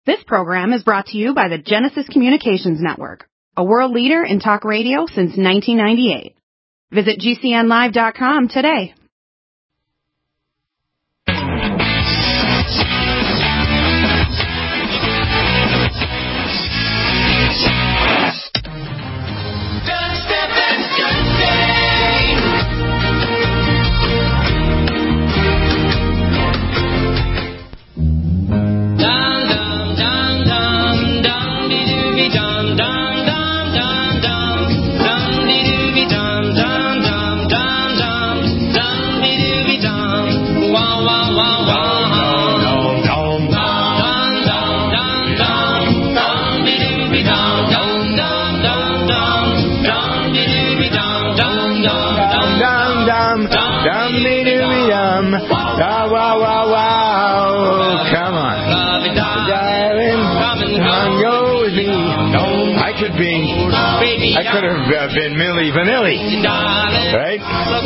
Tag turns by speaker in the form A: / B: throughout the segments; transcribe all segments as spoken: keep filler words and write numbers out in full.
A: This program is brought to you by the Genesis Communications Network, a world leader in talk radio since nineteen ninety-eight. Visit G C N live dot com today.
B: Wow, wow, wow, wow. Come on. Darling, come on, go with me. I could be, I could have uh, been Milli Vanilli, right?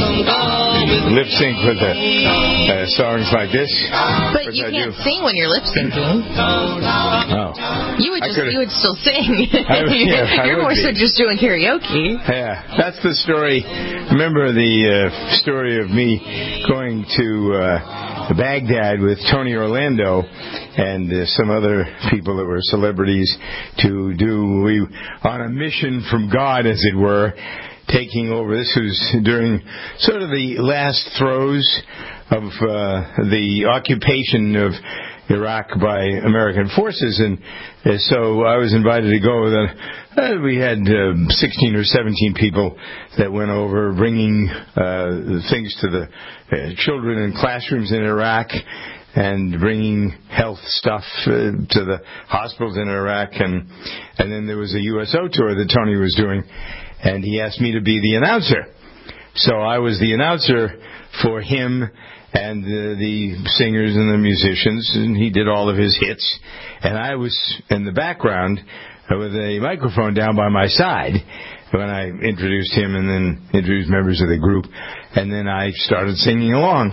B: Lip sync with the uh, songs like this.
C: But you can't sing when you're lip syncing.
B: Oh.
C: You would just, you would still sing.
B: I, yeah,
C: you're more
B: be.
C: so just doing karaoke.
B: Yeah, that's the story. Remember the uh, story of me going to uh, Baghdad with Tony Orlando and uh, some other people that were celebrities to do, we on a mission from God, as it were, taking over. This was during sort of the last throes of uh, the occupation of Iraq by American forces, and uh, so I was invited to go. Uh, we had uh, sixteen or seventeen people that went over, bringing uh, things to the uh, children in classrooms in Iraq, and bringing health stuff uh, to the hospitals in Iraq, and and then there was a U S O tour that Tony was doing, and he asked me to be the announcer. So I was the announcer for him and uh, the singers and the musicians, and he did all of his hits, and I was in the background uh, with a microphone down by my side when I introduced him and then introduced members of the group, and then I started singing along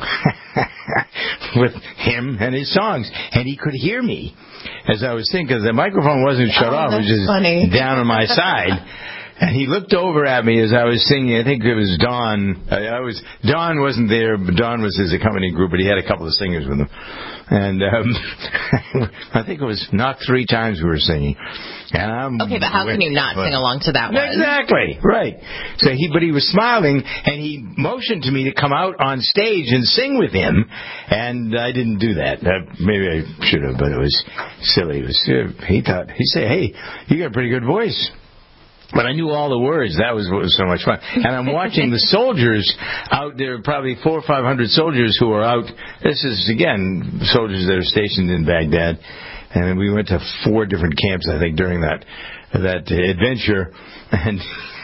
B: with him and his songs, and he could hear me as I was singing, because the microphone wasn't shut
C: oh,
B: off, it was just
C: funny.
B: down on my side. And he looked over at me as I was singing. I think it was Don. I, I was Don wasn't there, but Don was his accompanying group, but he had a couple of singers with him. And um, I think it was not three times we were singing. And I'm
C: okay, but how can you not sing along to that one?
B: Exactly, right. So he, but he was smiling, and he motioned to me to come out on stage and sing with him, and I didn't do that. Uh, maybe I should have, but it was silly. It was. Uh, he thought he said, "Hey, you got a pretty good voice." But I knew all the words. That was what was so much fun. And I'm watching the soldiers out there, probably four or five hundred soldiers who are out. This is, again, soldiers that are stationed in Baghdad. And we went to four different camps, I think, during that that adventure. And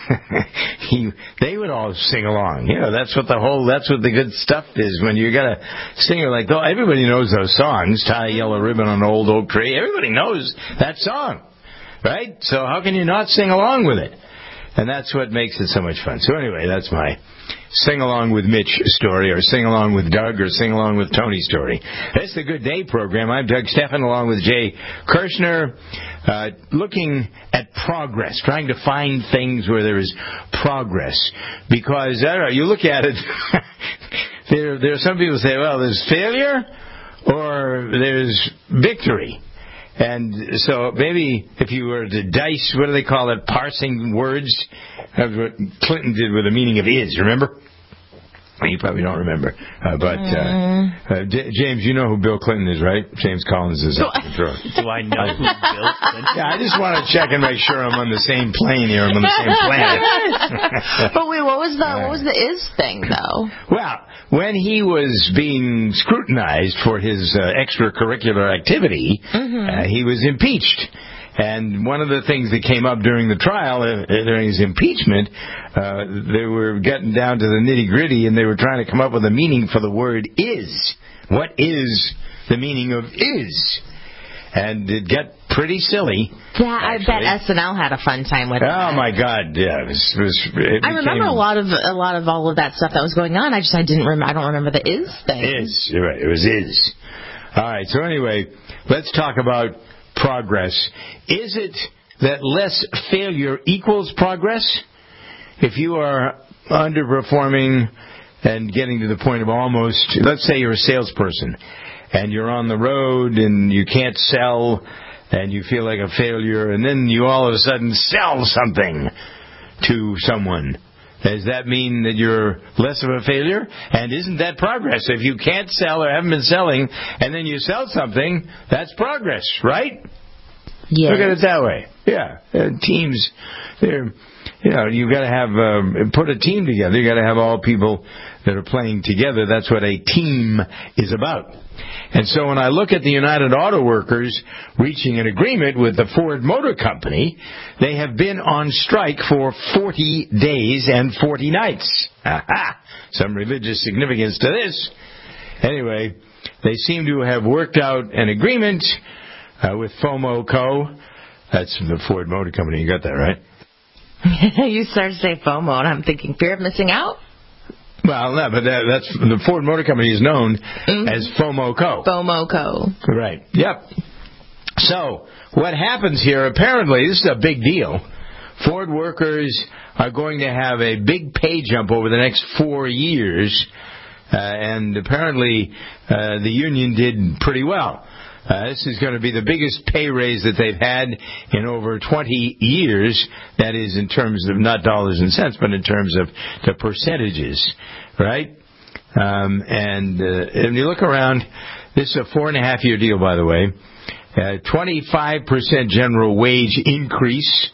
B: he, they would all sing along. You know, that's what the whole, that's what the good stuff is. When you got a singer like, oh, everybody knows those songs. Tie a yellow ribbon on an old oak tree. Everybody knows that song. Right? So how can you not sing along with it? And that's what makes it so much fun. So anyway, that's my sing along with Mitch story, or sing along with Doug, or sing along with Tony story. It's the Good Day program. I'm Doug Steffen, along with Jay Kirshner, uh, looking at progress, trying to find things where there is progress. Because, I don't know, you look at it, there, there are some people who say, well, there's failure or there's victory. And so maybe if you were to dice, what do they call it, parsing words? That's what Clinton did with the meaning of is, remember? Well, you probably don't remember. Uh, but uh, uh, J- James, you know who Bill Clinton is, right? James Collins is up the throat.
D: Do I know who Bill Clinton is?
B: Yeah, I just want to check and make sure I'm on the same plane here. I'm on the same planet.
C: But wait, what was the what was the is thing, though?
B: Well, when he was being scrutinized for his uh, extracurricular activity, mm-hmm. uh, he was impeached. And one of the things that came up during the trial, uh, during his impeachment, uh, they were getting down to the nitty-gritty, and they were trying to come up with a meaning for the word is. What is the meaning of is? And it got pretty silly.
C: Yeah, I bet S N L had a fun time with it.
B: Oh, my God, yeah. It was, it was, it
C: I remember a lot of a lot of all of that stuff that was going on. I just I didn't remember. I don't remember the is thing.
B: Is, you're right. It was is. All right, so anyway, let's talk about progress. Is it that less failure equals progress? If you are underperforming and getting to the point of almost, let's say you're a salesperson, and you're on the road and you can't sell and you feel like a failure, and then you all of a sudden sell something to someone. Does that mean that you're less of a failure? And isn't that progress? If you can't sell or haven't been selling and then you sell something, that's progress, right?
C: Yes.
B: Look at it that way. Yeah. Uh, teams, they're, you know, you've got to have, um, put a team together. You've got to have all people that are playing together. That's what a team is about. And so when I look at the United Auto Workers reaching an agreement with the Ford Motor Company, they have been on strike for forty days and forty nights. Aha! Some religious significance to this. Anyway, they seem to have worked out an agreement uh, with FOMO Co. That's the Ford Motor Company. You got that, right?
C: You started to say FOMO, and I'm thinking fear of missing out?
B: Well, no, but that, that's the Ford Motor Company is known mm-hmm. as FOMO Co.
C: FOMO Co.
B: Right. Yep. So what happens here? Apparently, this is a big deal. Ford workers are going to have a big pay jump over the next four years, uh, and apparently uh, the union did pretty well. Uh, this is going to be the biggest pay raise that they've had in over twenty years. That is in terms of not dollars and cents, but in terms of the percentages, right? Um, and uh, if you look around, this is a four and a half year deal, by the way. Uh, twenty-five percent general wage increase.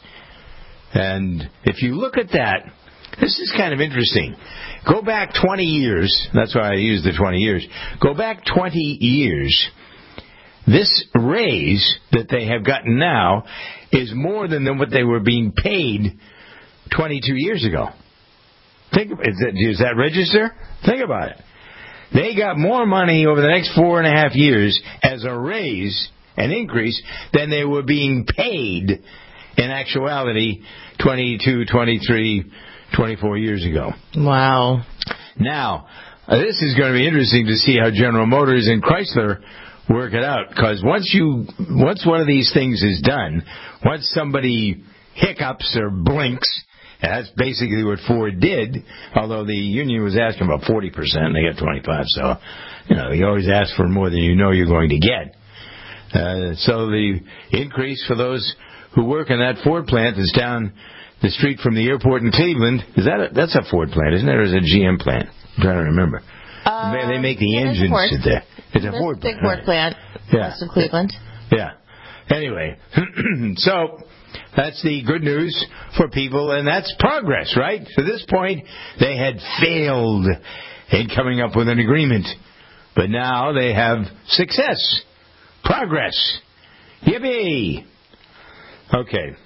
B: And if you look at that, this is kind of interesting. Go back twenty years. That's why I use the twenty years. Go back twenty years. This raise that they have gotten now is more than, than what they were being paid twenty-two years ago. Think, is that, does that register? Think about it. They got more money over the next four and a half years as a raise, an increase, than they were being paid in actuality twenty-two, twenty-three, twenty-four years ago.
C: Wow.
B: Now, uh, this is going to be interesting to see how General Motors and Chrysler work it out, because once you, once one of these things is done, once somebody hiccups or blinks, and that's basically what Ford did, although the union was asking about forty percent, they got twenty-five, so, you know, you always ask for more than you know you're going to get. Uh, so the increase for those who work in that Ford plant is down the street from the airport in Cleveland. Is that a, that's a Ford plant, isn't it, or is it a G M plant? I'm trying to remember. Uh, they make the engines sit there. It's a Ford plant.
C: Big Ford plant.
B: Yeah.
C: West of Cleveland.
B: Yeah. Anyway, so that's the good news for people, and that's progress, right? To this point, they had failed in coming up with an agreement, but now they have success, progress. Yippee! Okay.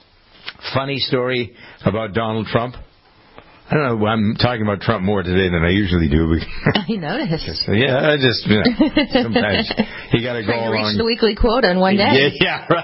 B: Funny story about Donald Trump. I don't know, I'm talking about Trump more today than I usually do.
C: I noticed.
B: Yeah, I just, you know, sometimes you got to go along.
C: Reach the weekly quota in one day.
B: Yeah, yeah,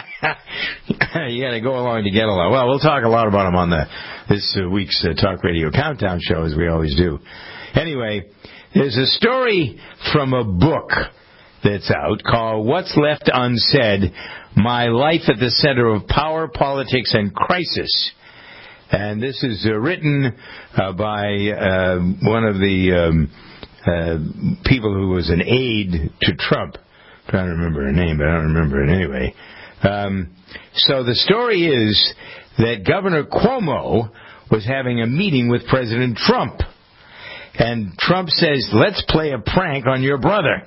B: right. You got to go along to get along. Well, we'll talk a lot about him on the this uh, week's uh, Talk Radio Countdown show, as we always do. Anyway, there's a story from a book that's out called What's Left Unsaid, My Life at the Center of Power, Politics, and Crisis. And this is uh, written uh, by uh, one of the um, uh, people who was an aide to Trump. I'm trying to remember her name, but I don't remember it anyway. Um, so the story is that Governor Cuomo was having a meeting with President Trump. And Trump says, let's play a prank on your brother.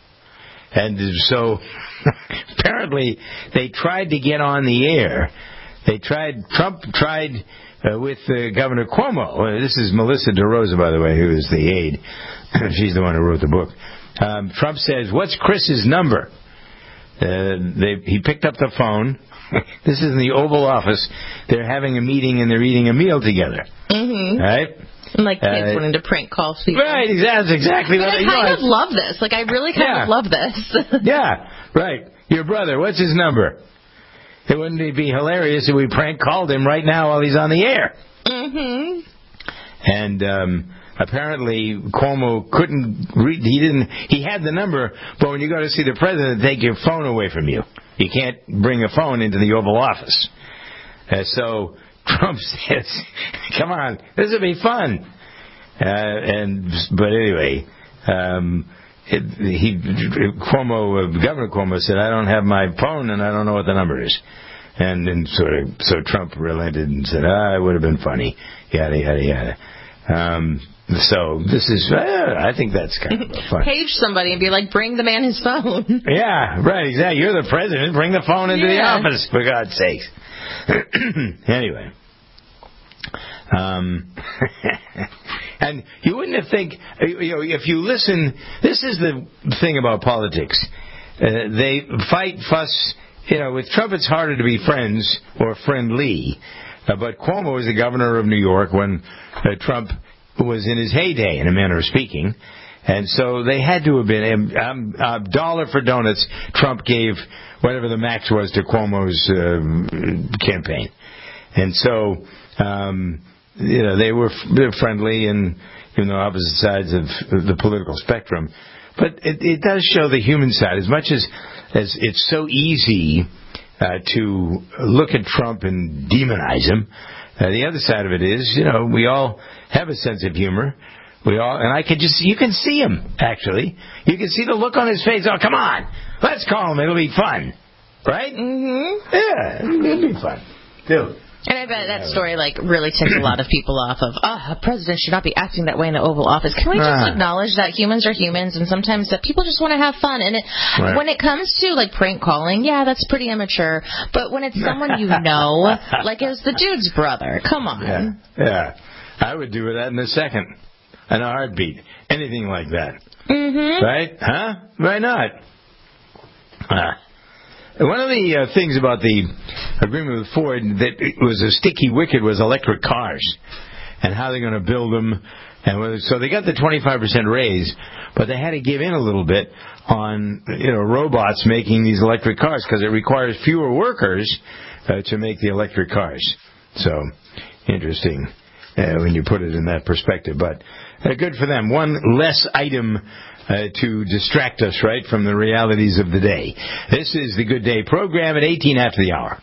B: And so apparently they tried to get on the air. They tried, Trump tried uh, with uh, Governor Cuomo. Uh, this is Melissa DeRosa, by the way, who is the aide. She's the one who wrote the book. Um, Trump says, what's Chris's number? Uh, they, he picked up the phone. This is in the Oval Office. They're having a meeting and they're eating a meal together.
C: Mm-hmm.
B: Right?
C: Like kids
B: uh,
C: wanting to prank call people.
B: Right, exactly. exactly
C: but
B: what
C: I kind know, of love this. Like, I really kind
B: yeah.
C: of love this.
B: Yeah, right. Your brother, what's his number? It wouldn't it be hilarious if we prank called him right now while he's on the air?
C: Mm-hmm.
B: And um, apparently Cuomo couldn't read. He didn't. He had the number, but when you go to see the president, they take your phone away from you. You can't bring a phone into the Oval Office. Uh, so Trump says, "Come on, this will be fun." Uh, and but anyway, um, it, he Cuomo, uh, Governor Cuomo said, "I don't have my phone and I don't know what the number is." And then sort of, so Trump relented and said, "Ah, it would have been funny." Yada yada yada. Um, so this is, uh, I think that's kind of fun.
C: Page somebody and be like, "Bring the man his phone."
B: Yeah, right. Exactly. You're the president. Bring the phone into
C: yeah.
B: the office, for God's sakes. Anyway. Um, and you wouldn't have think, you know, if you listen, this is the thing about politics. Uh, they fight, fuss, you know, with Trump it's harder to be friends or friendly. Uh, but Cuomo was the governor of New York when uh, Trump was in his heyday, in a manner of speaking. And so they had to have been, um, uh, dollar for donuts, Trump gave whatever the max was to Cuomo's uh, campaign. And so, um, you know, they were f- friendly and, you know, opposite sides of the political spectrum. But it, it does show the human side. As much as, as it's so easy uh, to look at Trump and demonize him, uh, the other side of it is, you know, we all have a sense of humor. We all, and I could just, you can see him, actually. You can see the look on his face. Oh, come on. Let's call him. It'll be fun. Right?
C: Mm-hmm.
B: Yeah, it'll be fun. Dude.
C: And I bet that story, like, really ticked a lot of people off of, oh, a president should not be acting that way in the Oval Office. Can we just
B: ah.
C: acknowledge that humans are humans and sometimes that people just want to have fun? And it,
B: right.
C: when it comes to, like, prank calling, yeah, that's pretty immature. But when it's someone you know, like it was the dude's brother, come on.
B: Yeah, yeah. I would do that in a second. In a heartbeat. Anything like that.
C: Mm-hmm.
B: Right? Huh? Why not? Uh, one of the uh, things about the agreement with Ford that it was a sticky wicket was electric cars and how they're going to build them. And whether, so they got the twenty-five percent raise, but they had to give in a little bit on, you know, robots making these electric cars because it requires fewer workers uh, to make the electric cars. So, interesting. Uh, when you put it in that perspective. But uh, good for them. One less item uh, to distract us, right, from the realities of the day. This is the Good Day program at eighteen after the hour.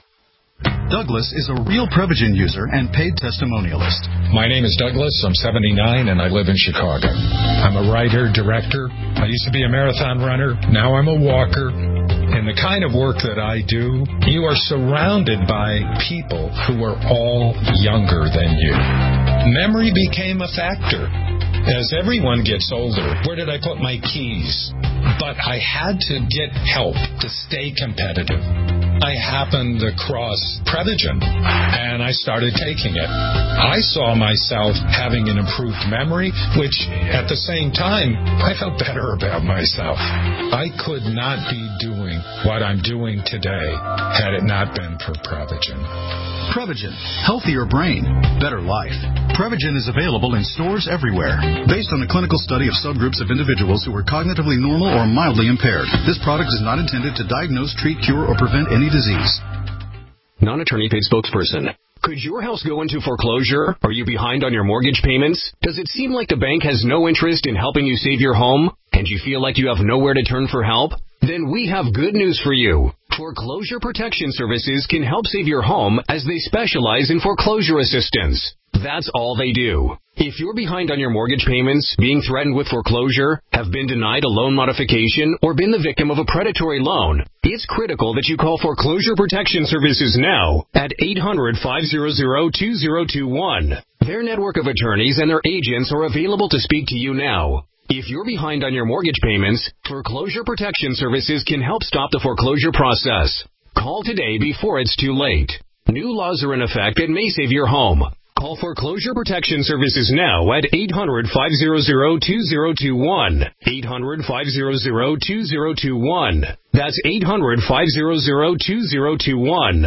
E: Douglas is a real Prevagen user and paid testimonialist.
F: My name is Douglas. I'm seventy-nine, and I live in Chicago. I'm a writer, director. I used to be a marathon runner. Now I'm a walker. In the kind of work that I do, you are surrounded by people who are all younger than you. Memory became a factor. As everyone gets older, where did I put my keys? But I had to get help to stay competitive. I happened across Prevagen, and I started taking it. I saw myself having an improved memory, which, at the same time, I felt better about myself. I could not be doing what I'm doing today had it not been for Prevagen.
E: Prevagen. Healthier brain. Better life. Prevagen is available in stores everywhere. Based on a clinical study of subgroups of individuals who are cognitively normal or mildly impaired, this product is not intended to diagnose, treat, cure, or prevent any disease.
G: Non-attorney paid spokesperson. Could your house go into foreclosure? Are you behind on your mortgage payments? Does it seem like the bank has no interest in helping you save your home? And you feel like you have nowhere to turn for help? Then we have good news for you. Foreclosure Protection Services can help save your home as they specialize in foreclosure assistance. That's all they do. If you're behind on your mortgage payments, being threatened with foreclosure, have been denied a loan modification, or been the victim of a predatory loan, it's critical that you call Foreclosure Protection Services now at eight hundred, five hundred, two oh two one. Their network of attorneys and their agents are available to speak to you now. If you're behind on your mortgage payments, Foreclosure Protection Services can help stop the foreclosure process. Call today before it's too late. New laws are in effect that may save your home. Call Foreclosure Protection Services now at eight hundred, five hundred, two oh two one. eight hundred, five hundred, two oh two one. That's eight hundred, five hundred, two oh two one.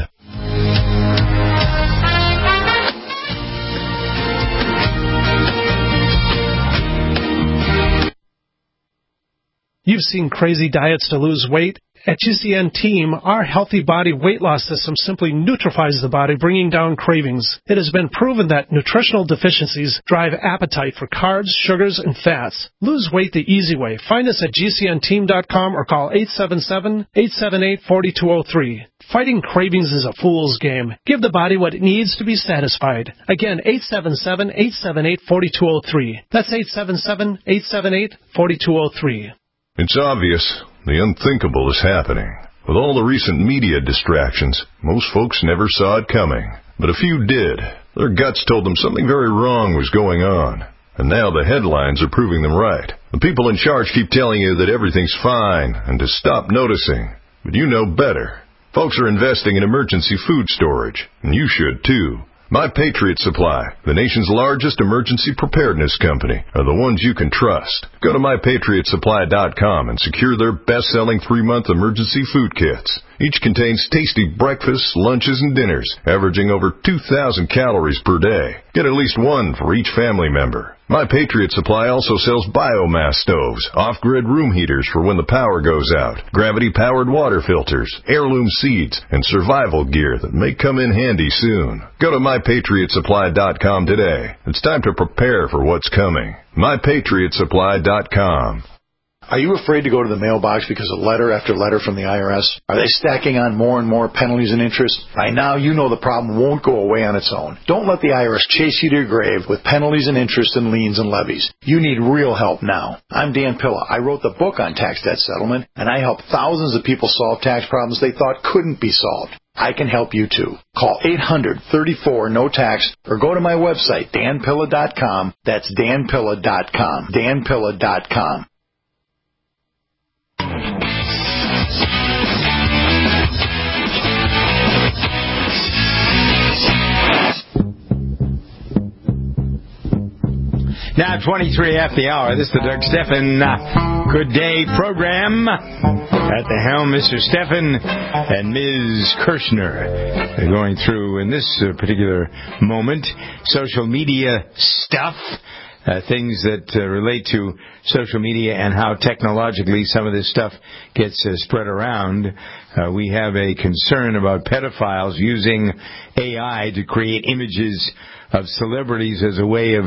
H: You've seen crazy diets to lose weight, At G C N Team, our Healthy Body Weight Loss System simply neutralizes the body, bringing down cravings. It has been proven that nutritional deficiencies drive appetite for carbs, sugars, and fats. Lose weight the easy way. Find us at G C N team dot com or call eight seven seven, eight seven eight, four two zero three. Fighting cravings is a fool's game. Give the body what it needs to be satisfied. Again, eight seven seven, eight seven eight, four two zero three. That's eight seven seven, eight seven eight, four two zero three.
I: It's obvious. The unthinkable is happening. With all the recent media distractions, most folks never saw it coming. But a few did. Their guts told them something very wrong was going on. And now the headlines are proving them right. The people in charge keep telling you that everything's fine and to stop noticing. But you know better. Folks are investing in emergency food storage, and you should too. My Patriot Supply, the nation's largest emergency preparedness company, are the ones you can trust. Go to my patriot supply dot com and secure their best-selling three-month emergency food kits. Each contains tasty breakfasts, lunches, and dinners, averaging over two thousand calories per day. Get at least one for each family member. My Patriot Supply also sells biomass stoves, off-grid room heaters for when the power goes out, gravity-powered water filters, heirloom seeds, and survival gear that may come in handy soon. Go to my patriot supply dot com today. It's time to prepare for what's coming. my patriot supply dot com.
J: Are you afraid to go to the mailbox because of letter after letter from the I R S? Are they stacking on more and more penalties and interest? By now, you know the problem won't go away on its own. Don't let the I R S chase you to your grave with penalties and interest and liens and levies. You need real help now. I'm Dan Pilla. I wrote the book on tax debt settlement, and I help thousands of people solve tax problems they thought couldn't be solved. I can help you too. Call eight hundred, thirty-four, no tax or go to my website, dan pilla dot com. That's dan pilla dot com. dan pilla dot com.
B: Now, twenty-three after the hour. This is the Doug Stephan uh, Good Day program. At the helm, Mister Stephan and Miz Kirshner. They're going through, in this uh, particular moment, social media stuff. Uh, things that uh, relate to social media and how technologically some of this stuff gets uh, spread around. Uh, we have a concern about pedophiles using A I to create images of celebrities as a way of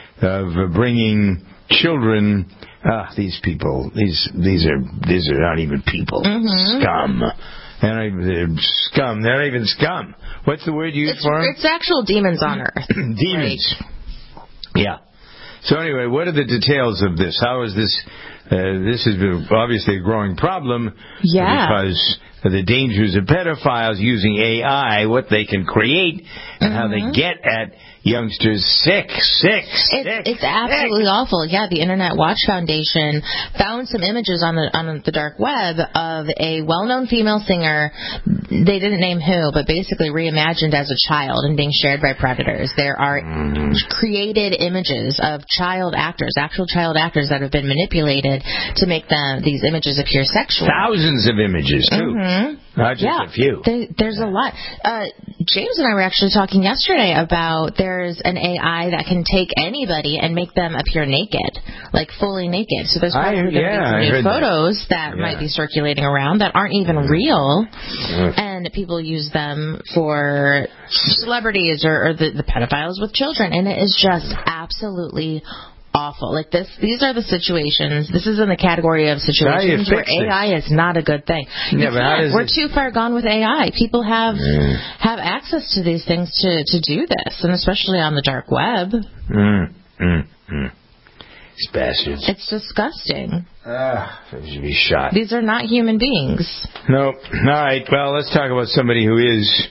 B: of bringing children. Ah, these people, these these are these are not even people.
C: Mm-hmm.
B: Scum. They're not even, they're scum. They're not even scum. What's the word you use
C: it's,
B: for them?
C: It's actual demons on earth.
B: Demons. Right. Yeah. So anyway, what are the details of this? How is this? Uh, this is obviously a growing problem.
C: Yeah.
B: Because of the dangers of pedophiles using A I, what they can create, and mm-hmm. how they get at youngsters. Sick, sick, sick.
C: It's, it's absolutely sick. Awful. Yeah, the Internet Watch Foundation found some images on the on the dark web of a well-known female singer. They didn't name who, but basically reimagined as a child and being shared by predators. There are mm. created images of child actors, actual child actors that have been manipulated to make them these images appear sexual.
B: Thousands of images too.
C: Mm-hmm.
B: Not just
C: yeah,
B: a few.
C: There, there's a lot. Uh, James and I were actually talking yesterday about there's an A I that can take anybody and make them appear naked, like fully naked. So there's probably going to
B: yeah,
C: be some new photos that, that
B: yeah.
C: might be circulating around that aren't even real, mm. and people use them for celebrities or, or the, the pedophiles with children, and it is just absolutely awful. Like this, these are the situations. This is in the category of situations where A I is not a good thing.
B: Yeah, but
C: We're
B: it...
C: too far gone with A I. People have mm. have access to these things to, to do this, and especially on the dark web.
B: Mm, mm, mm. These bastards.
C: It's disgusting.
B: Ah, they should be shot.
C: These are not human beings.
B: Nope. All right. Well, let's talk about somebody who is.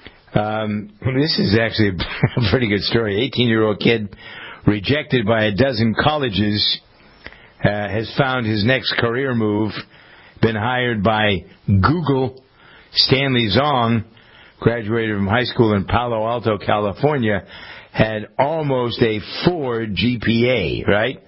B: Um, this is actually a pretty good story. eighteen-year-old kid, rejected by a dozen colleges, uh, has found his next career move, been hired by Google. Stanley Zong, graduated from high school in Palo Alto, California, had almost a four G P A, right?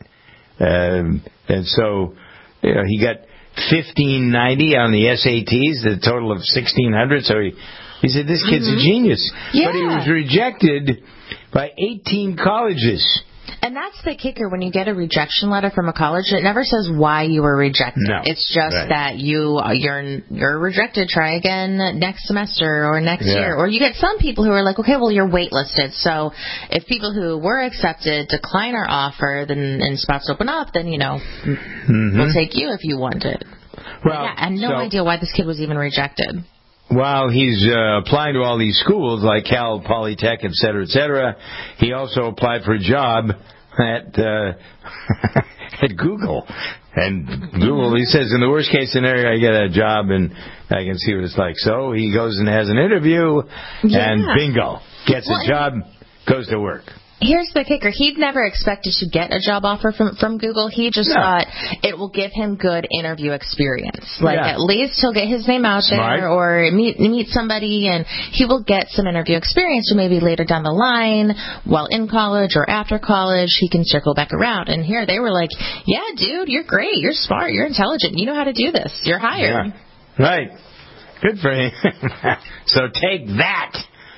B: Um, and so, you know, he got fifteen ninety on the S A Ts, the total of sixteen hundred, so he, he said, this kid's mm-hmm. a genius.
C: Yeah.
B: But he was rejected by eighteen colleges.
C: And that's the kicker. When you get a rejection letter from a college, it never says why you were rejected.
B: No.
C: It's just
B: right.
C: that you, you're you're rejected. Try again next semester or next
B: yeah.
C: year. Or you get some people who are like, okay, well, you're waitlisted. So if people who were accepted decline our offer, then and spots open up, then, you know, mm-hmm. we'll take you if you want it.
B: Well,
C: yeah, I had no
B: so,
C: idea why this kid was even rejected.
B: While he's uh, applying to all these schools like Cal, Polytech, et cetera, et cetera, he also applied for a job at uh, at Google. And Google, he says, in the worst case scenario, I get a job and I can see what it's like. So he goes and has an interview,
C: yeah.
B: and bingo, gets
C: well,
B: a job, goes to work.
C: Here's the kicker. He'd never expected to get a job offer from, from Google. He just no. thought it will give him good interview experience. Like, yeah. at least he'll get his name out there Smart. or meet meet somebody, and he will get some interview experience. Or maybe later down the line, while in college or after college, he can circle back around. And here they were like, yeah, dude, you're great. You're smart. You're intelligent. You know how to do this. You're hired.
B: Yeah. Right. Good for him. So take that.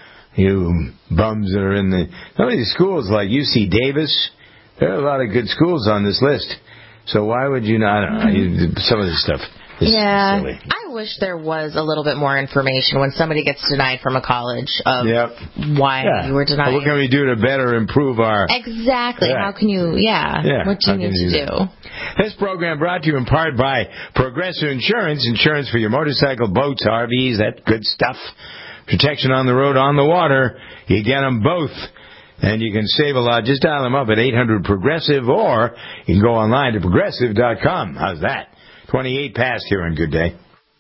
B: You bums that are in the... Some of these schools like U C Davis, there are a lot of good schools on this list. So why would you not... I don't know. You, some of this stuff is
C: yeah,
B: silly.
C: I wish there was a little bit more information when somebody gets denied from a college of
B: yep.
C: why
B: yeah.
C: you were denied.
B: Well, what can we do to better improve our...
C: Exactly.
B: Yeah.
C: How can you... Yeah.
B: yeah.
C: What do you
B: How
C: need
B: you
C: to do?
B: do? This program brought to you in part by Progressive Insurance. Insurance for your motorcycle, boats, R Vs, that good stuff. Protection on the road, on the water. You get them both. And you can save a lot. Just dial them up at eight hundred Progressive, or you can go online to progressive dot com. How's that? twenty-eight past here on Good Day.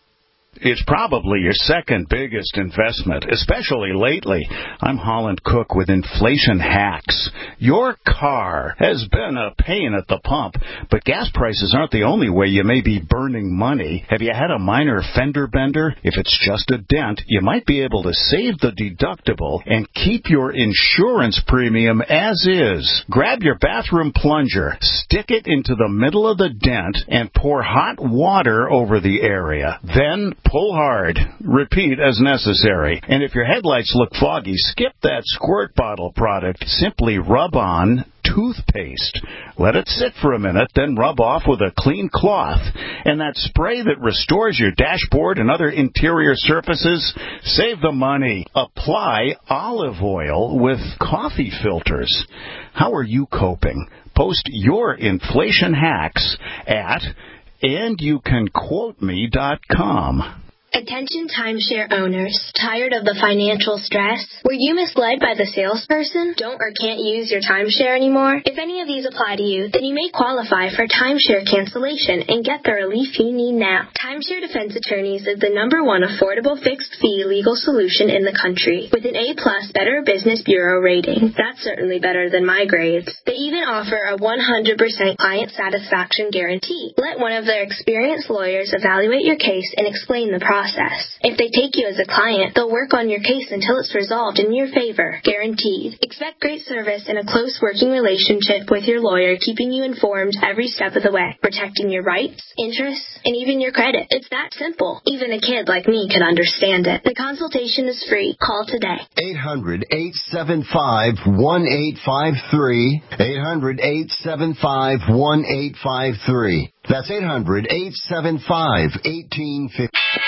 K: It's probably your second biggest investment, especially lately. I'm Holland Cook with Inflation Hacks. Your car has been a pain at the pump, but gas prices aren't the only way you may be burning money. Have you had a minor fender bender? If it's just a dent, you might be able to save the deductible and keep your insurance premium as is. Grab your bathroom plunger, stick it into the middle of the dent, and pour hot water over the area. Then pull hard. Repeat as necessary. And if your headlights look foggy, skip that squirt bottle product. Simply rub on toothpaste. Let it sit for a minute, then rub off with a clean cloth. And that spray that restores your dashboard and other interior surfaces, save the money. Apply olive oil with coffee filters. How are you coping? Post your inflation hacks at and you can quote me dot com.
L: Attention timeshare owners. Tired of the financial stress? Were you misled by the salesperson? Don't or can't use your timeshare anymore? If any of these apply to you, then you may qualify for timeshare cancellation and get the relief you need now. Timeshare Defense Attorneys is the number one affordable fixed-fee legal solution in the country with an A-plus Better Business Bureau rating. That's certainly better than my grades. They even offer a one hundred percent client satisfaction guarantee. Let one of their experienced lawyers evaluate your case and explain the process. If they take you as a client, they'll work on your case until it's resolved in your favor. Guaranteed. Expect great service and a close working relationship with your lawyer, keeping you informed every step of the way, protecting your rights, interests, and even your credit. It's that simple. Even a kid like me can understand it. The consultation is free. Call today.
M: eight hundred, eight seven five, one eight five three. eight hundred, eight seven five, one eight five three. That's eight hundred, eight seven five, one eight five three.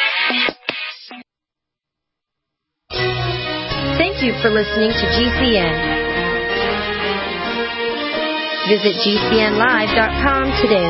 N: Thank you for listening to G C N. Visit G C N live dot com today.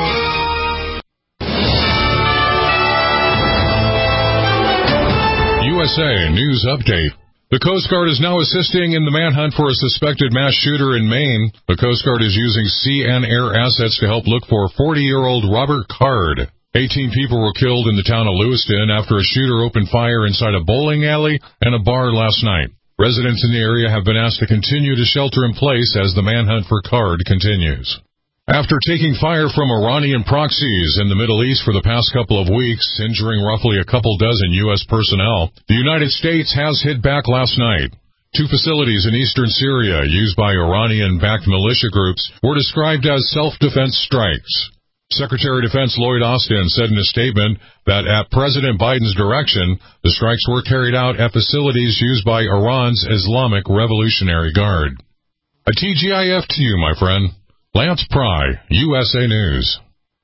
F: U S A News Update. The Coast Guard is now assisting in the manhunt for a suspected mass shooter in Maine. The Coast Guard is using sea and air assets to help look for forty-year-old Robert Card. eighteen people were killed in the town of Lewiston after a shooter opened fire inside a bowling alley and a bar last night. Residents in the area have been asked to continue to shelter in place as the manhunt for Card continues. After taking fire from Iranian proxies in the Middle East for the past couple of weeks, injuring roughly a couple dozen U S personnel, the United States has hit back last night. Two facilities in eastern Syria used by Iranian-backed militia groups were described as self-defense strikes. Secretary of Defense Lloyd Austin said in a statement that at President Biden's direction, the strikes were carried out at facilities used by Iran's Islamic Revolutionary Guard. A T G I F to you, my friend. Lance Pry, U S A News.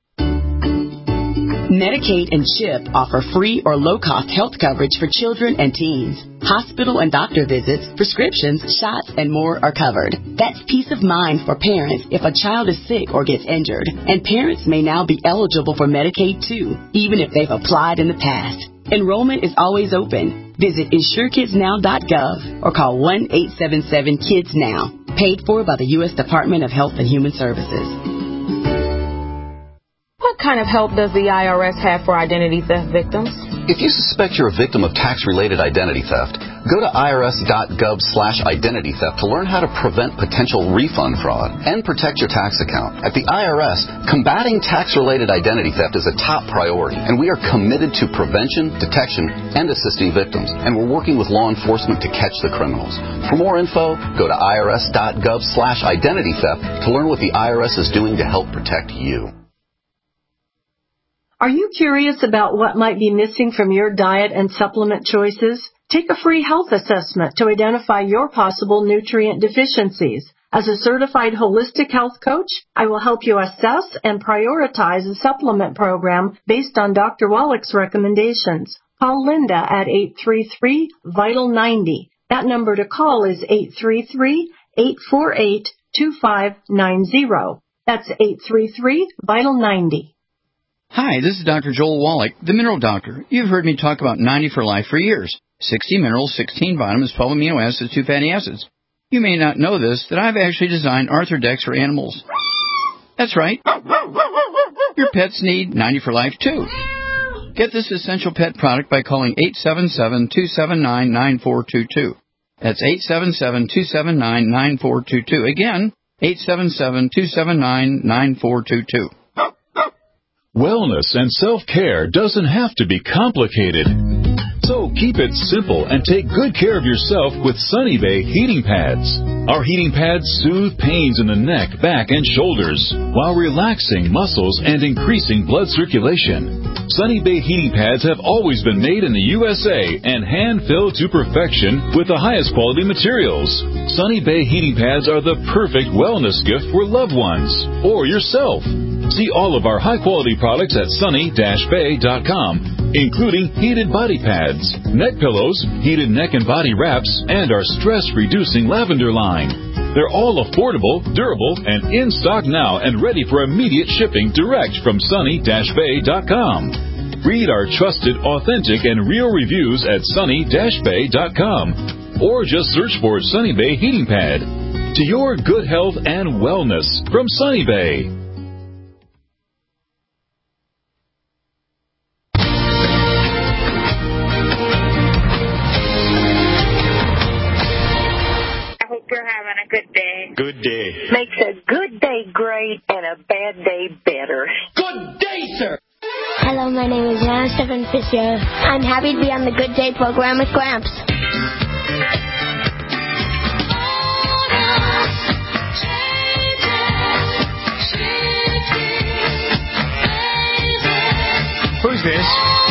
O: Medicaid and CHIP offer free or low-cost health coverage for children and teens. Hospital and doctor visits, prescriptions, shots, and more are covered. That's peace of mind for parents if a child is sick or gets injured. And parents may now be eligible for Medicaid, too, even if they've applied in the past. Enrollment is always open. Visit insure kids now dot gov or call one eight seven seven kids now. Paid for by the U S Department of Health and Human Services.
P: What kind of help does the I R S have for identity theft victims?
Q: If you suspect you're a victim of tax-related identity theft, go to I R S dot gov slash identity theft to learn how to prevent potential refund fraud and protect your tax account. At the I R S, combating tax-related identity theft is a top priority, and we are committed to prevention, detection, and assisting victims, and we're working with law enforcement to catch the criminals. For more info, go to I R S dot gov slash identity theft to learn what the I R S is doing to help protect you.
R: Are you curious about what might be missing from your diet and supplement choices? Take a free health assessment to identify your possible nutrient deficiencies. As a certified holistic health coach, I will help you assess and prioritize a supplement program based on Doctor Wallach's recommendations. Call Linda at eight three three, vital ninety. That number to call is eight three three, eight four eight, two five nine zero. That's eight three three, vital ninety.
S: Hi, this is Doctor Joel Wallach, the Mineral Doctor. You've heard me talk about ninety for Life for years. sixty minerals, sixteen vitamins, twelve amino acids, two fatty acids. You may not know this, that I've actually designed Arthrodex for animals. That's right. Your pets need ninety for Life, too. Get this essential pet product by calling eight seven seven, two seven nine, nine four two two. That's eight seven seven, two seven nine, nine four two two. Again, eight seven seven, two seven nine, nine four two two.
T: Wellness and self-care doesn't have to be complicated. So keep it simple and take good care of yourself with Sunny Bay heating pads. Our heating pads soothe pains in the neck, back, and shoulders while relaxing muscles and increasing blood circulation. Sunny Bay heating pads have always been made in the U S A and hand-filled to perfection with the highest quality materials. Sunny Bay heating pads are the perfect wellness gift for loved ones or yourself. See all of our high-quality products at sunny dash bay dot com, including heated body pads, neck pillows, heated neck and body wraps, and our stress-reducing lavender line. They're all affordable, durable, and in stock now and ready for immediate shipping direct from sunny dash bay dot com. Read our trusted, authentic, and real reviews at sunny dash bay dot com, or just search for Sunny Bay Heating Pad. To your good health and wellness from Sunny Bay.
U: You're having a good day.
B: Good day.
U: Makes a good day great and a bad day better.
V: Good day, sir.
W: Hello, my name is Anna Stephen Fisher. I'm happy to be on the Good Day program with Gramps.
B: Who's this?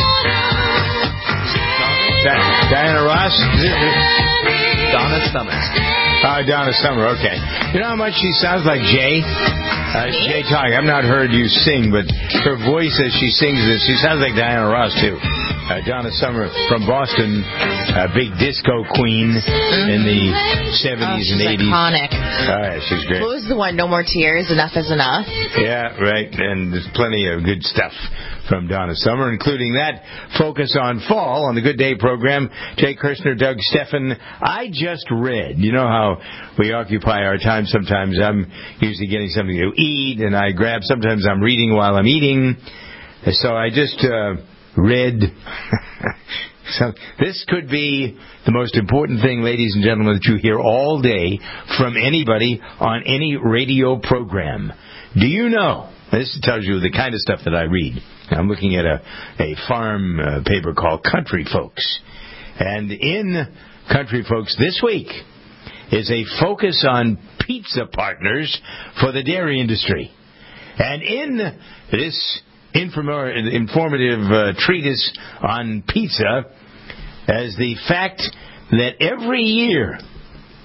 B: Di- Diana Ross?
D: Donna Summer.
B: Uh, Donna Summer, okay. You know how much she sounds like Jay? Uh, Jay talking. I've not heard you sing, but her voice as she sings this, she sounds like Diana Ross, too. Uh, Donna Summer from Boston, a big disco queen in the seventies
C: oh,
B: and eighties.
C: Iconic.
B: Oh, yeah, she's great.
C: What was the one? No More Tears, Enough is Enough?
B: Yeah, right. And there's plenty of good stuff from Donna Summer, including that Focus on Fall on the Good Day program. Jay Kirshner, Doug Steffen. I just read. You know how we occupy our time sometimes. I'm usually getting something to eat, and I grab. Sometimes I'm reading while I'm eating. So I just uh, read. So this could be the most important thing, ladies and gentlemen, that you hear all day from anybody on any radio program. Do you know? This tells you the kind of stuff that I read. I'm looking at a, a farm uh, paper called Country Folks. And in Country Folks this week is a focus on pizza partners for the dairy industry. And in this inform- informative uh, treatise on pizza, as the fact that every year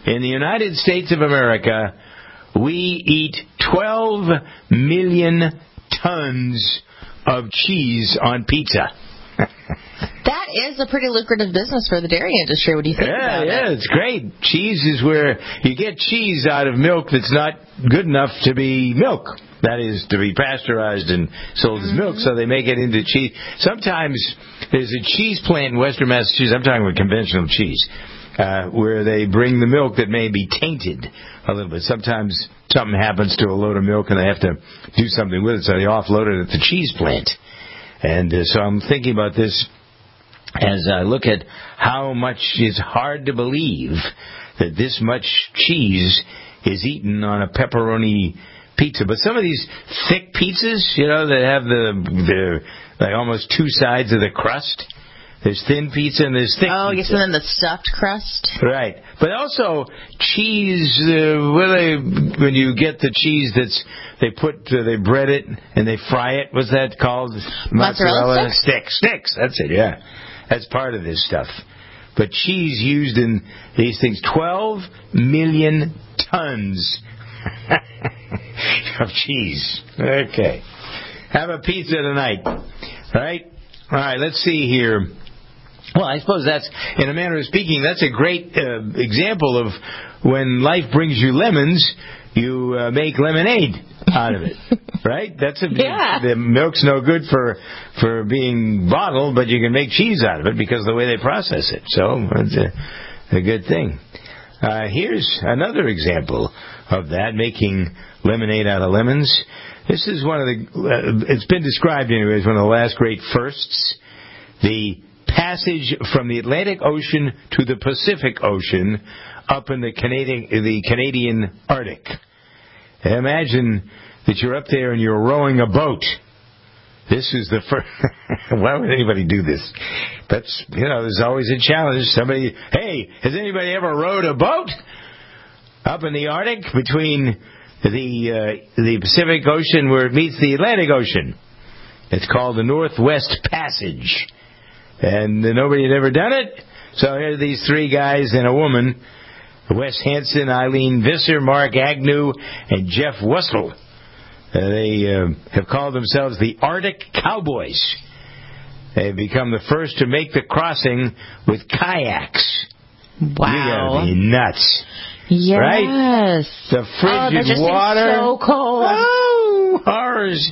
B: in the United States of America, we eat twelve million tons of cheese on pizza.
C: That is a pretty lucrative business for the dairy industry. What do you think
B: yeah,
C: about
B: yeah,
C: it?
B: it's great. Cheese is where you get cheese out of milk that's not good enough to be milk. That is, to be pasteurized and sold as milk, so they make it into cheese. Sometimes there's a cheese plant in Western Massachusetts, I'm talking about conventional cheese, uh, where they bring the milk that may be tainted a little bit. Sometimes something happens to a load of milk and they have to do something with it, so they offload it at the cheese plant. And uh, so I'm thinking about this as I look at how much it's hard to believe that this much cheese is eaten on a pepperoni pizza. But some of these thick pizzas, you know, that have the, the like almost two sides of the crust. There's thin pizza and there's thick
C: oh,
B: pizza.
C: Oh, yes, and then the stuffed crust.
B: Right. But also cheese, uh, where they, when you get the cheese that's, they put, uh, they bread it and they fry it. What's that called?
C: Mozzarella, Mozzarella
B: sticks? Sticks. That's it, yeah. That's part of this stuff. But cheese used in these things, twelve million tons of cheese. Okay. Have a pizza tonight. Right? All right, let's see here. Well, I suppose that's, in a manner of speaking, that's a great uh, example of when life brings you lemons, you uh, make lemonade out of it, right? That's a,
C: yeah.
B: The milk's no good for for being bottled, but you can make cheese out of it because of the way they process it. So that's a, a good thing. Uh, here's another example of that, making lemonade out of lemons. This is one of the, uh, it's been described anyway as one of the last great firsts. The passage from the Atlantic Ocean to the Pacific Ocean up in the Canadian, the Canadian Arctic. Imagine that you're up there and you're rowing a boat. This is the first. Why would anybody do this? That's, you know, there's always a challenge. Somebody, hey, has anybody ever rowed a boat up in the Arctic between the uh, the Pacific Ocean where it meets the Atlantic Ocean? It's called the Northwest Passage. And uh, nobody had ever done it. So here are these three guys and a woman, Wes Hansen, Eileen Visser, Mark Agnew, and Jeff Wussel. Uh, they uh, have called themselves the Arctic Cowboys. They've become the first to make the crossing with kayaks.
C: Wow.
B: You gotta be nuts.
C: Yes.
B: Right? The frigid
C: oh, that just
B: water.
C: Seems so cold.
B: Oh, horrors.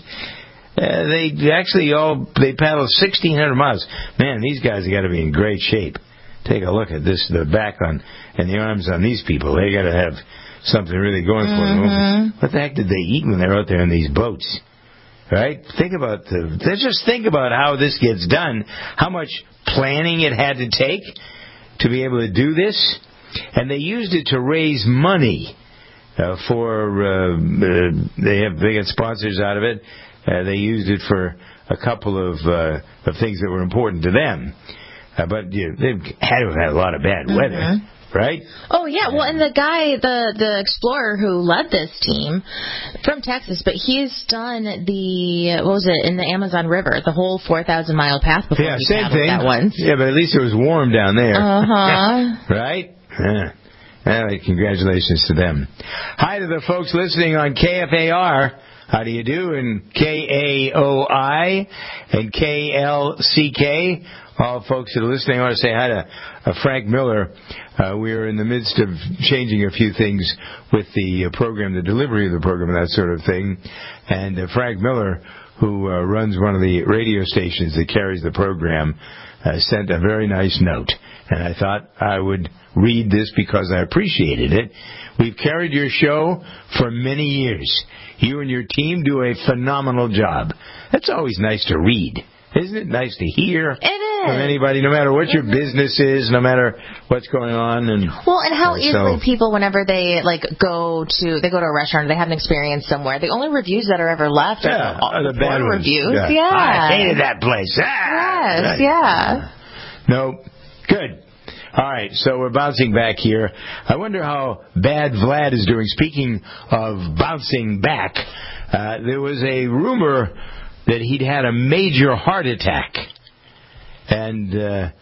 B: Uh, they actually all, they paddle sixteen hundred miles. Man, these guys have got to be in great shape. Take a look at this, the back on, and the arms on these people. They got to have something really going for them.
C: Mm-hmm.
B: What the heck did they eat when they're out there in these boats? Right? Think about the, just think about how this gets done, how much planning it had to take to be able to do this. And they used it to raise money uh, for, uh, uh, they have, they get sponsors out of it. Uh, they used it for a couple of uh, of things that were important to them. Uh, but you know, they've had to have had a lot of bad
C: mm-hmm.
B: weather, right?
C: Oh, yeah. Well, and the guy, the, the explorer who led this team from Texas, but he's done the, what was it, in the Amazon River, the whole four thousand mile path before
B: yeah,
C: he
B: same
C: paddled
B: thing.
C: that once.
B: Yeah, but at least it was warm down there.
C: Uh-huh.
B: Right? Yeah. Anyway, congratulations to them. Hi to the folks listening on K F A R. How do you do? And K A O I and K L C K. All folks that are listening, I want to say hi to uh, Frank Miller. Uh, we are in the midst of changing a few things with the uh, program, the delivery of the program and that sort of thing. And uh, Frank Miller, who uh, runs one of the radio stations that carries the program, uh, sent a very nice note. And I thought I would read this because I appreciated it. We've carried your show for many years. You and your team do a phenomenal job. That's always nice to read. Isn't it nice to hear
C: it is.
B: from anybody, no matter what your business is, no matter what's going on? And
C: well, and how
B: uh,
C: easily
B: so,
C: people, whenever they like go to they go to a restaurant, or they have an experience somewhere, the only reviews that are ever left
B: yeah,
C: are
B: the,
C: the
B: bad ones.
C: reviews.
B: Yeah.
C: yeah.
B: I hated that place. Ah,
C: yes,
B: right.
C: yeah.
B: No, good. All right, so we're bouncing back here. I wonder how bad Vlad is doing. Speaking of bouncing back, uh, there was a rumor that he'd had a major heart attack. And uh,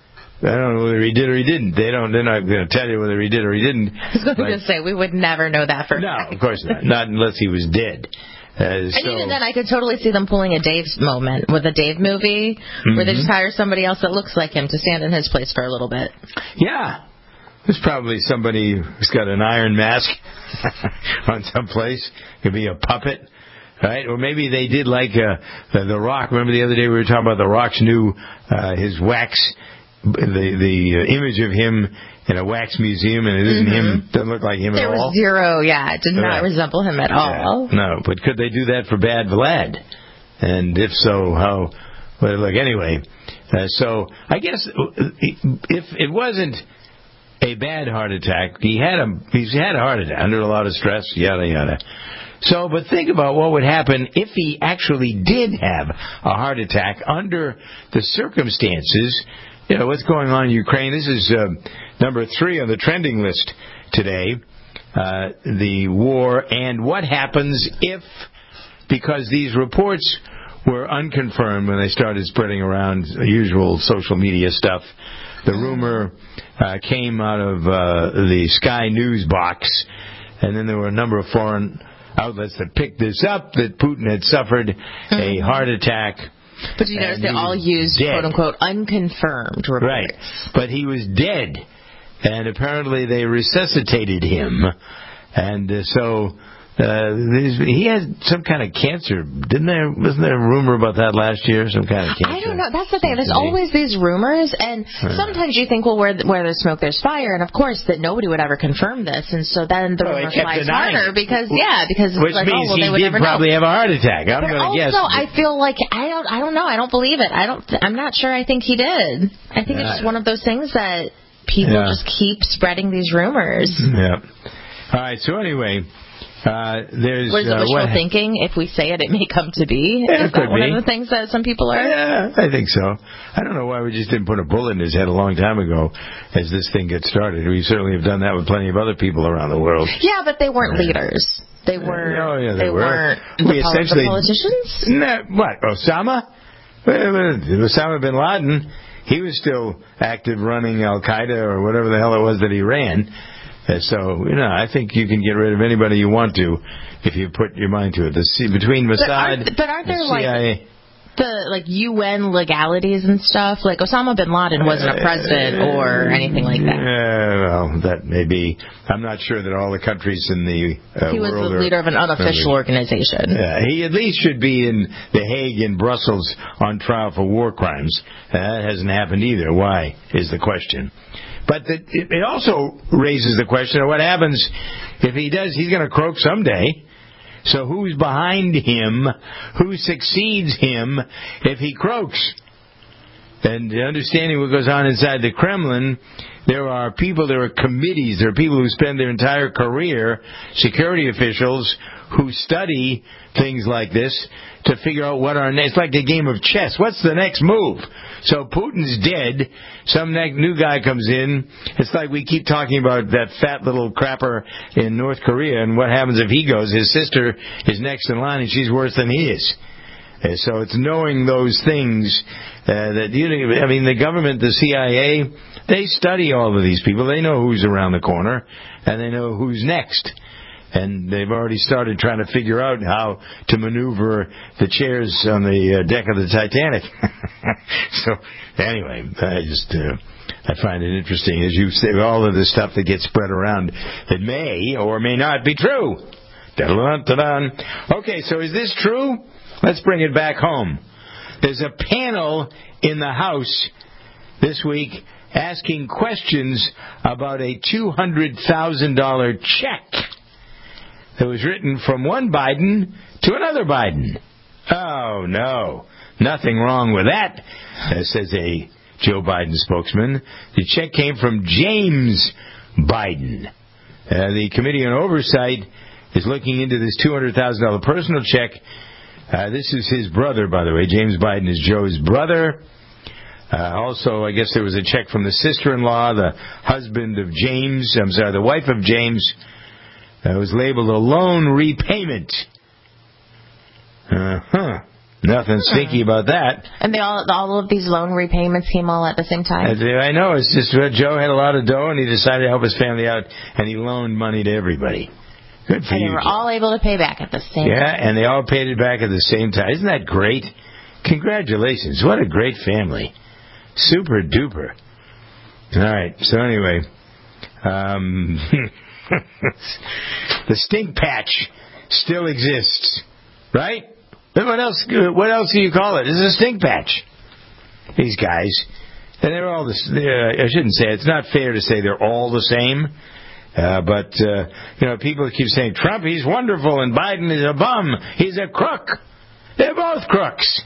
B: I don't know whether he did or he didn't. They don't. They're not going to tell you whether he did or he didn't.
C: I was going to say we would never know that for.
B: No, of course not. Not unless he was dead. Uh,
C: and
B: so,
C: even then, I could totally see them pulling a Dave moment with a Dave movie mm-hmm. where they just hire somebody else that looks like him to stand in his place for a little bit.
B: Yeah. There's probably somebody who's got an iron mask on some place. Could be a puppet, right? Or maybe they did like uh, the, the Rock. Remember the other day we were talking about the Rock's new, uh, his wax, the the uh, image of him in a wax museum, and it isn't
C: mm-hmm.
B: him. Doesn't look like him
C: there
B: at all.
C: There was zero, yeah. It did not
B: right.
C: resemble him at all.
B: Yeah. No, but could they do that for Bad Vlad? And if so, how? Well, look, anyway. Uh, so I guess if it wasn't a bad heart attack, he had a he's had a heart attack under a lot of stress, yada yada. So, but think about what would happen if he actually did have a heart attack under the circumstances. You know, what's going on in Ukraine. This is uh, number three on the trending list today, uh, the war, and what happens if, because these reports were unconfirmed when they started spreading around the usual social media stuff. The rumor uh, came out of uh, the Sky News box, and then there were a number of foreign outlets that picked this up, that Putin had suffered mm-hmm. a heart attack.
C: But you notice they all used, dead. quote-unquote, unconfirmed reports.
B: Right. But he was dead. And apparently they resuscitated him. And uh, so uh, he had some kind of cancer. Didn't there? Wasn't there a rumor about that last year? Some kind of cancer?
C: I don't know. That's the thing. There's always these rumors. And sometimes you think, well, where, where there's smoke, there's fire. And, of course, that nobody would ever confirm this. And so then the
B: well,
C: rumor flies harder because, yeah, because it's
B: Which
C: like,
B: means
C: oh, well, they would
B: he did
C: never
B: probably
C: know.
B: have a heart attack. I'm going to guess.
C: Also, I feel like, I don't I don't know. I don't believe it. I don't, I'm not sure I think he did. I think yeah. it's just one of those things that people yeah. just keep spreading these rumors.
B: Yeah. All right. So, anyway... Uh, there's
C: Was it
B: uh,
C: wishful
B: what,
C: thinking? If we say it, it may come to be.
B: Yeah,
C: Is that one
B: be.
C: of the things that some people are?
B: Yeah, I think so. I don't know why we just didn't put a bullet in his head a long time ago as this thing gets started. We certainly have done that with plenty of other people around the world.
C: Yeah, but they weren't leaders. They were.
B: Oh, yeah, they,
C: they
B: were.
C: weren't
B: we
C: the
B: essentially
C: politicians.
B: Nah, what? Osama? Osama bin Laden. He was still active, running Al Qaeda or whatever the hell it was that he ran. Uh, so, you know, I think you can get rid of anybody you want to if you put your mind to it. The C, between Mossad,
C: but aren't, but aren't there
B: the C I A,
C: like the like U N legalities and stuff? Like Osama bin Laden wasn't a president or anything like that.
B: Yeah, well, that may be. I'm not sure that all the countries in the uh,
C: he was
B: world
C: the leader
B: are,
C: of an unofficial
B: are,
C: organization.
B: Yeah, he at least should be in The Hague in Brussels on trial for war crimes. Uh, that hasn't happened either. Why is the question? But the, it also raises the question of what happens if he does. He's going to croak someday. So who's behind him? Who succeeds him if he croaks? And understanding what goes on inside the Kremlin, there are people, there are committees, there are people who spend their entire career, security officials, who study things like this to figure out what our next. It's like a game of chess. What's the next move? So Putin's dead. Some new guy comes in. It's like we keep talking about that fat little crapper in North Korea, and what happens if he goes? His sister is next in line, and she's worse than he is. Uh, so it's knowing those things uh, that you. I mean, the government, the C I A, they study all of these people. They know who's around the corner, and they know who's next. And they've already started trying to figure out how to maneuver the chairs on the uh, deck of the Titanic. So, anyway, I just uh, I find it interesting, as you say, all of the stuff that gets spread around that may or may not be true. Da-da-da-da-da. Okay, so is this true? Let's bring it back home. There's a panel in the House this week asking questions about a two hundred thousand dollars check that was written from one Biden to another Biden. Oh, no. Nothing wrong with that, uh, says a Joe Biden spokesman. The check came from James Biden. Uh, the Committee on Oversight is looking into this two hundred thousand dollars personal check. Uh, this is his brother, by the way. James Biden is Joe's brother. Uh, also, I guess there was a check from the sister-in-law, the husband of James. I'm sorry, the wife of James. Uh, it was labeled a loan repayment. Uh-huh. Nothing stinky about that.
C: And they all, all of these loan repayments came all at the same time.
B: I know. It's just uh, Joe had a lot of dough, and he decided to help his family out, and he loaned money to everybody. Good for
C: and
B: you.
C: And they were Joe. all able to pay back at the same
B: yeah,
C: time.
B: Yeah, and they all paid it back at the same time. Isn't that great? Congratulations. What a great family. Super duper. All right. So anyway, um, the stink patch still exists, right? What else? What else do you call it? It's a stink patch. These guys, and they're all the. Uh, I shouldn't say it's not fair to say they're all the same, uh, but uh, you know, people keep saying Trump, he's wonderful, and Biden is a bum. He's a crook. They're both crooks.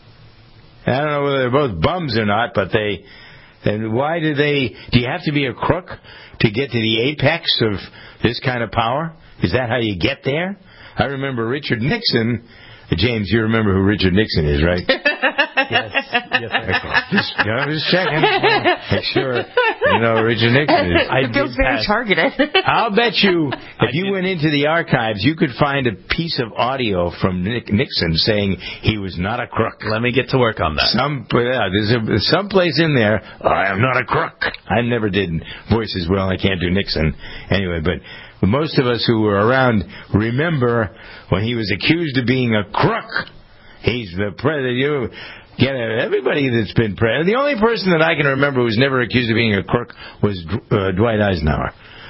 B: I don't know whether they're both bums or not, but they. And why do they? Do you have to be a crook to get to the apex of this kind of power? Is that how you get there? I remember Richard Nixon. James, you remember who Richard Nixon is, right? yes. Yes. Okay. Just, you know, just checking. Make sure you know who Richard Nixon is.
C: It feels very pass. targeted.
B: I'll bet you, if you went into the archives, you could find a piece of audio from Nick Nixon saying he was not a crook.
D: Let me get to work on that.
B: Some, yeah, there's a, someplace in there, I am not a crook. I never did voices well. I can't do Nixon. Anyway, but... most of us who were around remember when he was accused of being a crook. He's the president. You get everybody that's been president. The only person that I can remember who was never accused of being a crook was uh, Dwight Eisenhower.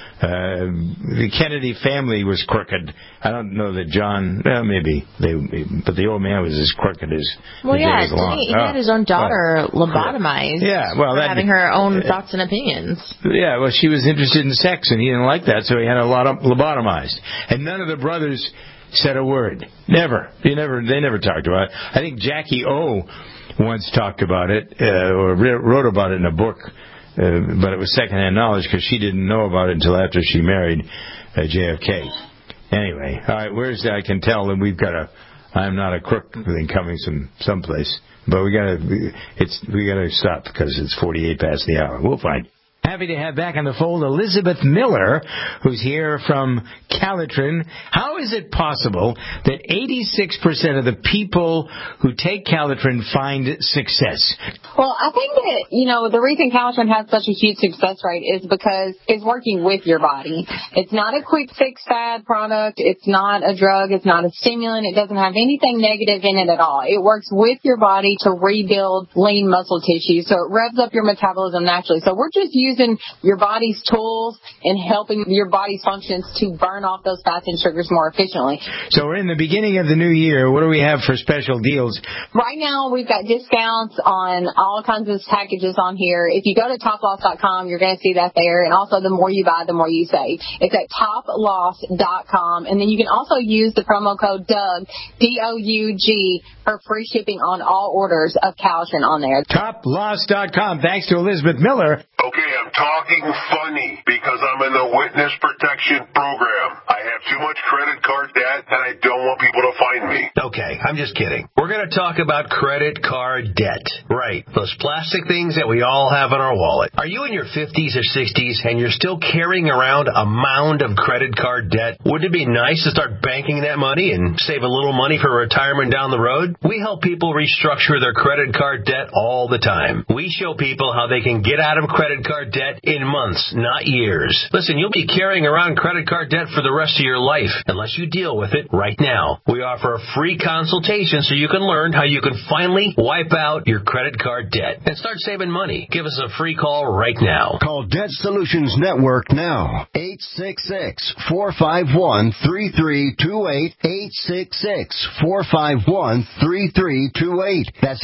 B: Uh, the Kennedy family was crooked. I don't know that John, well, maybe, they, but the old man was as crooked as
C: well,
B: the
C: yeah,
B: days long.
C: He, he had his own daughter
B: oh,
C: lobotomized
B: yeah, well,
C: for
B: that,
C: having her own
B: uh,
C: thoughts and opinions.
B: Yeah, well, she was interested in sex, and he didn't like that, so he had a lot of lobotomized. And none of the brothers said a word. Never. They never, they never talked about it. I think Jackie O once talked about it, uh, or wrote about it in a book. Uh, but it was secondhand knowledge because she didn't know about it until after she married uh, J F K. Anyway, all right, where's that? I can tell that we've got a I'm not a crook thing coming some someplace, but we gotta it's we gotta stop because it's forty-eight past the hour. We'll find. Happy to have back on the fold Elizabeth Miller, who's here from Calitrin. How is it possible that eighty-six percent of the people who take Calitrin find success?
P: Well, I think that, you know, the reason Calitrin has such a huge success rate is because it's working with your body. It's not a quick fix fad product. It's not a drug. It's not a stimulant. It doesn't have anything negative in it at all. It works with your body to rebuild lean muscle tissue. So it revs up your metabolism naturally. So we're just using your body's tools and helping your body's functions to burn off those fats and sugars more efficiently.
B: So we're in the beginning of the new year. What do we have for special deals?
P: Right now, we've got discounts on all kinds of packages on here. If you go to top loss dot com, you're going to see that there. And also, the more you buy, the more you save. It's at top loss dot com. And then you can also use the promo code Doug, D O U G, for free shipping on all orders of Calitrin on there.
B: top loss dot com. Thanks to Elizabeth Miller.
A: Okay, I'm talking funny because I'm in the witness protection program. I have too much credit card debt and I don't want people to find me.
E: Okay, I'm just kidding. We're going to talk about credit card debt. Right, those plastic things that we all have in our wallet. Are you in your fifties or sixties and you're still carrying around a mound of credit card debt? Wouldn't it be nice to start banking that money and save a little money for retirement down the road? We help people restructure their credit card debt all the time. We show people how they can get out of credit card debt in months, not years. Listen, you'll be carrying around credit card debt for the rest of your life unless you deal with it right now. We offer a free consultation so you can learn how you can finally wipe out your credit card debt and start saving money. Give us a free call right now.
M: Call Debt Solutions Network now. eight six six, four five one, three three two eight. eight six six, four five one, three three two eight. That's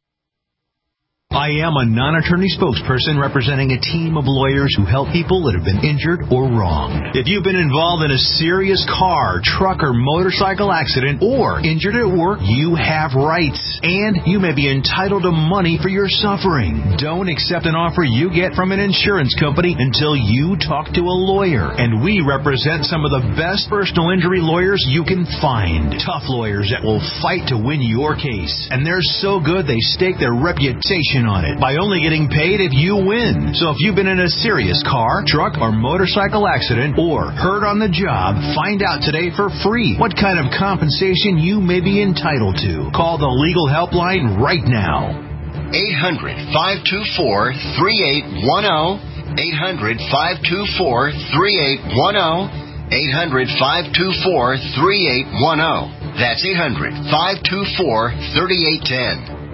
V: I am a non-attorney spokesperson representing a team of lawyers who help people that have been injured or wronged. If you've been involved in a serious car, truck, or motorcycle accident or injured at work, you have rights, and you may be entitled to money for your suffering. Don't accept an offer you get from an insurance company until you talk to a lawyer, and we represent some of the best personal injury lawyers you can find. Tough lawyers that will fight to win your case, and they're so good they stake their reputation commission on it by only getting paid if you win. So if you've been in a serious car, truck, or motorcycle accident or hurt on the job, find out today for free what kind of compensation you may be entitled to. Call the Legal Helpline right now.
M: eight hundred, five two four, three eight one zero. eight hundred, five two four, three eight one zero. eight hundred, five two four, three eight one zero. That's eight hundred, five two four, three eight one zero.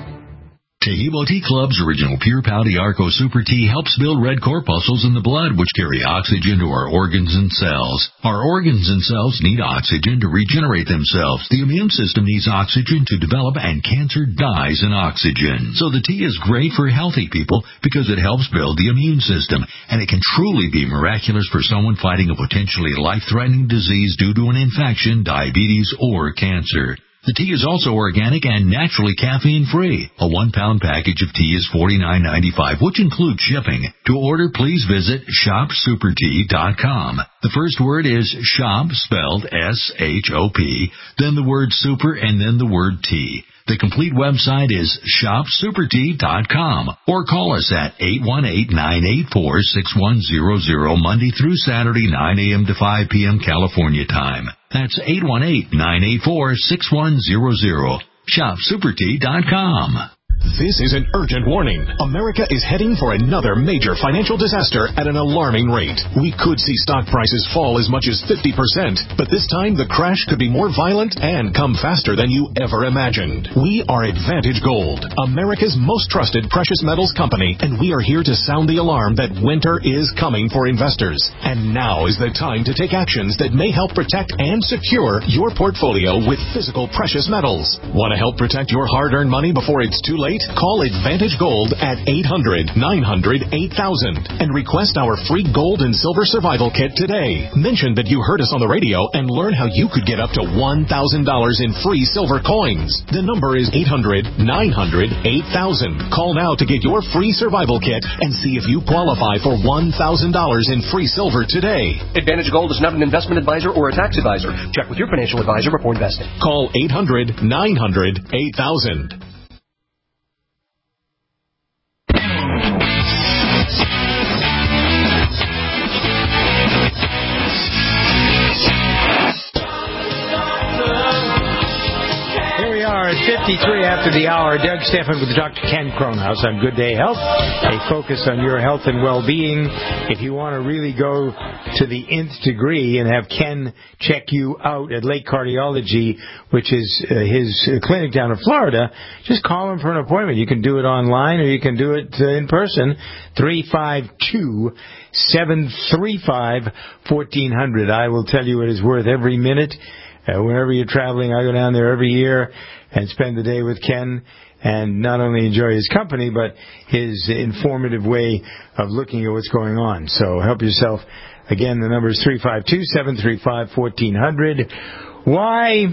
G: Tehebo Tea Club's original Pure Pouty Arco Super Tea helps build red corpuscles in the blood, which carry oxygen to our organs and cells. Our organs and cells need oxygen to regenerate themselves. The immune system needs oxygen to develop, and cancer dies in oxygen. So the tea is great for healthy people because it helps build the immune system, and it can truly be miraculous for someone fighting a potentially life-threatening disease due to an infection, diabetes, or cancer. The tea is also organic and naturally caffeine-free. A one-pound package of tea is forty-nine ninety-five, which includes shipping. To order, please visit shop super tea dot com. The first word is shop, spelled S H O P, then the word super, and then the word tea. The complete website is shop super tea dot com, or call us at eight one eight, nine eight four, six one zero zero Monday through Saturday, nine a.m. to five p.m. California time. That's eight one eight, nine eight four, six one zero zero. shop super tea dot com.
H: This is an urgent warning. America is heading for another major financial disaster at an alarming rate. We could see stock prices fall as much as fifty percent, but this time the crash could be more violent and come faster than you ever imagined. We are Advantage Gold, America's most trusted precious metals company, and we are here to sound the alarm that winter is coming for investors. And now is the time to take actions that may help protect and secure your portfolio with physical precious metals. Want to help protect your hard-earned money before it's too late? Call Advantage Gold at eight hundred, nine hundred, eight thousand and request our free gold and silver survival kit today. Mention that you heard us on the radio and learn how you could get up to one thousand dollars in free silver coins. The number is eight hundred, nine hundred, eight thousand. Call now to get your free survival kit and see if you qualify for one thousand dollars in free silver today.
I: Advantage Gold is not an investment advisor or a tax advisor. Check with your financial advisor before investing.
H: Call eight hundred, nine hundred, eight thousand.
B: fifty-three after the hour. Doug Stephan with Doctor Ken Kronhaus on Good Day Health, a focus on your health and well-being. If you want to really go to the nth degree and have Ken check you out at Lake Cardiology, which is uh, his uh, clinic down in Florida, just call him for an appointment. You can do it online or you can do it uh, in person. three five two, seven three five, one four zero zero. I will tell you it is worth every minute. Uh, whenever you're traveling, I go down there every year and spend the day with Ken and not only enjoy his company, but his informative way of looking at what's going on. So help yourself. Again, the number is three five two, seven three five, one four zero zero. Why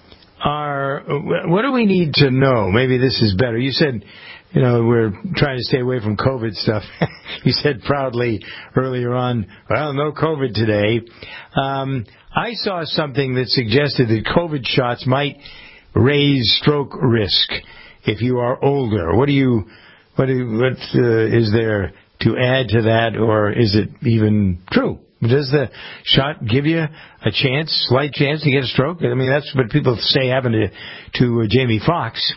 B: are, what do we need to know? Maybe this is better. You said, you know, we're trying to stay away from COVID stuff. You said proudly earlier on, well, no COVID today. Um, I saw something that suggested that COVID shots might raise stroke risk if you are older. What do you, what, do, what uh, is there to add to that, or is it even true? Does the shot give you a chance, slight chance to get a stroke? I mean, that's what people say happened to, to uh, Jamie Foxx.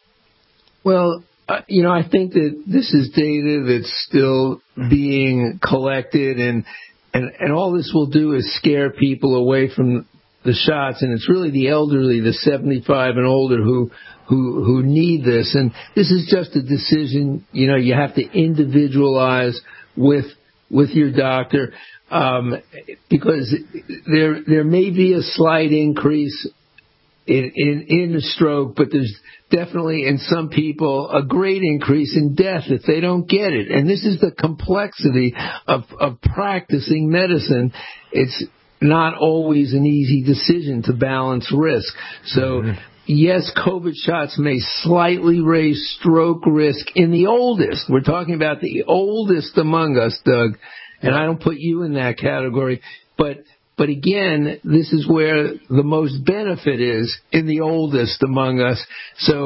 X: Well, uh, you know, I think that this is data that's still being collected, and, and, and all this will do is scare people away from the shots, and it's really the elderly, the seventy-five and older, who who who need this. And this is just a decision, you know, you have to individualize with with your doctor, um, because there there may be a slight increase in, in in the stroke, but there's definitely in some people a great increase in death if they don't get it. And this is the complexity of of practicing medicine. It's not always an easy decision to balance risk. So, mm-hmm. yes, COVID shots may slightly raise stroke risk in the oldest. We're talking about the oldest among us, Doug, and I don't put you in that category. But, but again, this is where the most benefit is in the oldest among us. So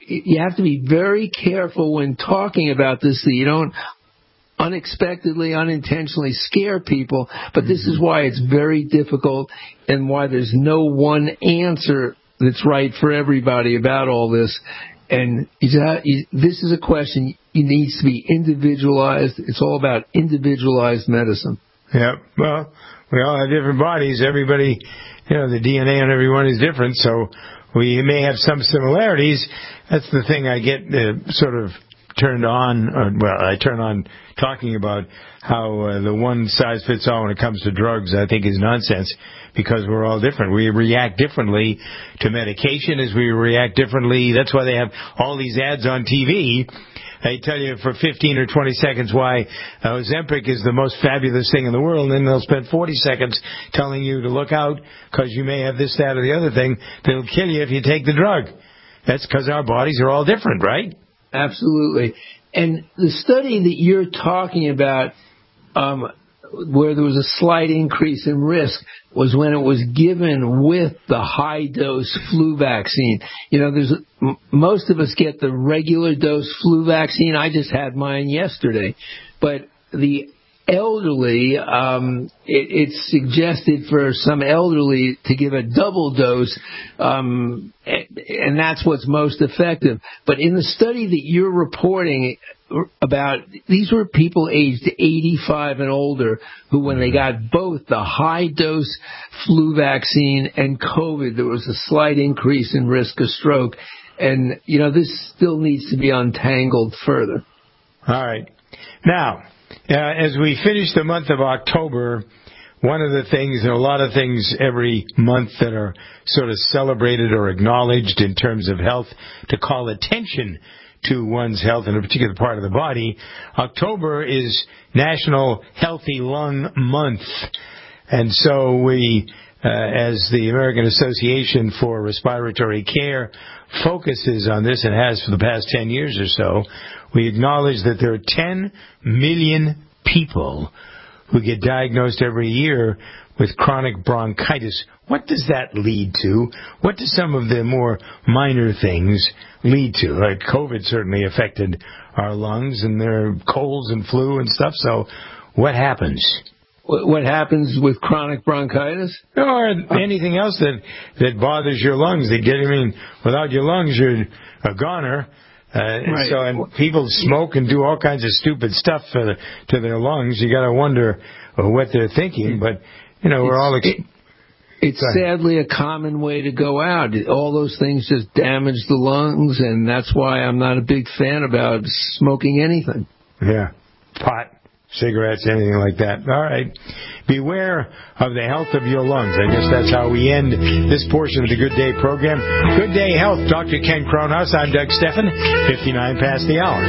X: you have to be very careful when talking about this that you don't unexpectedly, unintentionally scare people. But this is why it's very difficult and why there's no one answer that's right for everybody about all this. And you have, you, this is a question it needs to be individualized. It's all about individualized medicine.
B: Yeah, well, we all have different bodies. Everybody, you know, the D N A on everyone is different, so we may have some similarities. That's the thing I get uh, sort of turned on, or, well, I turn on talking about how uh, the one size fits all when it comes to drugs, I think, is nonsense, because we're all different. We react differently to medication as we react differently. That's why they have all these ads on T V. They tell you for fifteen or twenty seconds why uh, Ozempic is the most fabulous thing in the world, and then they'll spend forty seconds telling you to look out because you may have this, that, or the other thing that'll kill you if you take the drug. That's because our bodies are all different, right?
X: Absolutely. And the study that you're talking about, um, where there was a slight increase in risk, was when it was given with the high-dose flu vaccine. You know, there's m- most of us get the regular dose flu vaccine. I just had mine yesterday. But the elderly, um, it, it's suggested for some elderly to give a double dose, um, and that's what's most effective. But in the study that you're reporting about, these were people aged eighty-five and older who, when they got both the high-dose flu vaccine and COVID, there was a slight increase in risk of stroke. And, you know, this still needs to be untangled further.
B: All right. Now, Uh, as we finish the month of October, one of the things, and a lot of things every month that are sort of celebrated or acknowledged in terms of health, to call attention to one's health in a particular part of the body, October is National Healthy Lung Month. And so we, uh, as the American Association for Respiratory Care focuses on this, and has for the past ten years or so, we acknowledge that there are ten million people who get diagnosed every year with chronic bronchitis. What does that lead to? What do some of the more minor things lead to? Like COVID certainly affected our lungs, and there are colds and flu and stuff, so what happens?
X: What happens with chronic bronchitis?
B: Or anything else that, that bothers your lungs. They get, I mean, without your lungs, you're a goner. Uh,
X: right.
B: and so, and people smoke and do all kinds of stupid stuff to, the, to their lungs. You got to wonder uh, what they're thinking. But you know, we're all. Ex-
X: it, it's sadly a common way to go out. All those things just damage the lungs, and that's why I'm not a big fan about smoking anything.
B: Yeah, pot, cigarettes, anything like that. All right. Beware of the health of your lungs. I guess that's how we end this portion of the Good Day program. Good Day Health. Doctor Ken Kronhaus. I'm Doug Steffen. fifty-nine past the hour.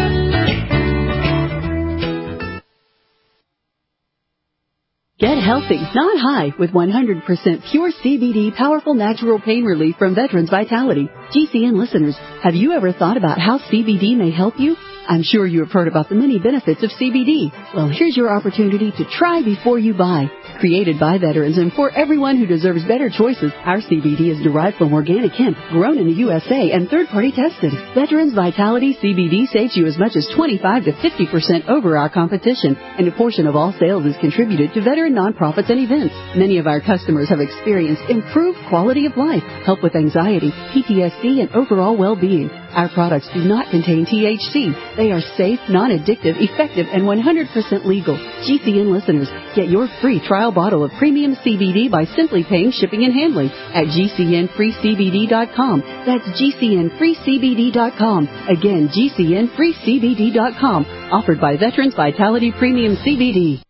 J: Get healthy, not high, with one hundred percent pure C B D powerful natural pain relief from Veterans Vitality. G C N listeners, have you ever thought about how C B D may help you? I'm sure you have heard about the many benefits of C B D. Well, here's your opportunity to try before you buy. Created by veterans and for everyone who deserves better choices, our C B D is derived from organic hemp, grown in the U S A and third-party tested. Veterans Vitality C B D saves you as much as twenty-five to fifty percent over our competition, and a portion of all sales is contributed to veteran nonprofits and events. Many of our customers have experienced improved quality of life, help with anxiety, P T S D, and overall well-being. Our products do not contain T H C. They are safe, non-addictive, effective, and one hundred percent legal. G C N listeners, get your free trial bottle of premium C B D by simply paying shipping and handling at G C N free C B D dot com. That's G C N free C B D dot com. Again, G C N free C B D dot com. Offered by Veterans Vitality Premium C B D.